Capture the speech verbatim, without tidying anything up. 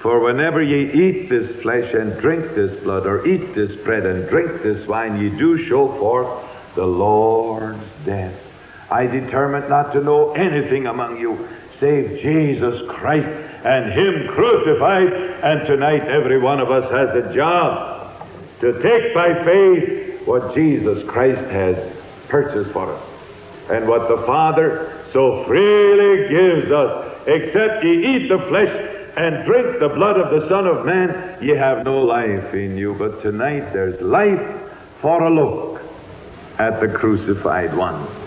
For whenever ye eat this flesh and drink this blood, or eat this bread and drink this wine, ye do show forth the Lord's death. I determined not to know anything among you save Jesus Christ and Him crucified. And tonight every one of us has a job to take by faith what Jesus Christ has purchased for us, and what the Father so freely gives us. Except ye eat the flesh and drink the blood of the Son of Man, ye have no life in you. But tonight there's life for a look at the crucified one.